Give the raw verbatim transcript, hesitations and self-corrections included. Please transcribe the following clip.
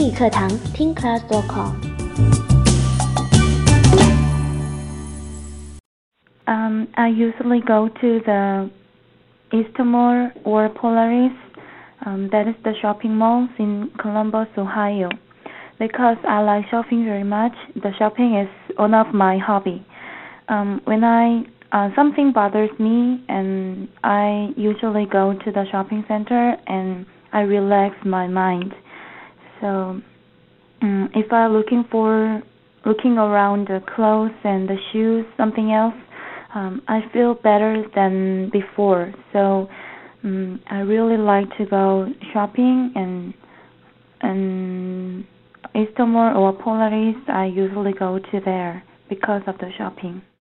英语课堂听 class dot com。 Um, I usually go to the East Mall or Polaris. Um, that is the shopping malls in Columbus, Ohio. Because I like shopping very much, the shopping is one of my hobby. Um, when I uh, something bothers me, and I usually go to the shopping center and I relax my mind. So um, if I'm looking for looking around the clothes and the shoes, something else, um, I feel better than before. So um, I really like to go shopping, and and East Mall or Polaris, I usually go to there because of the shopping.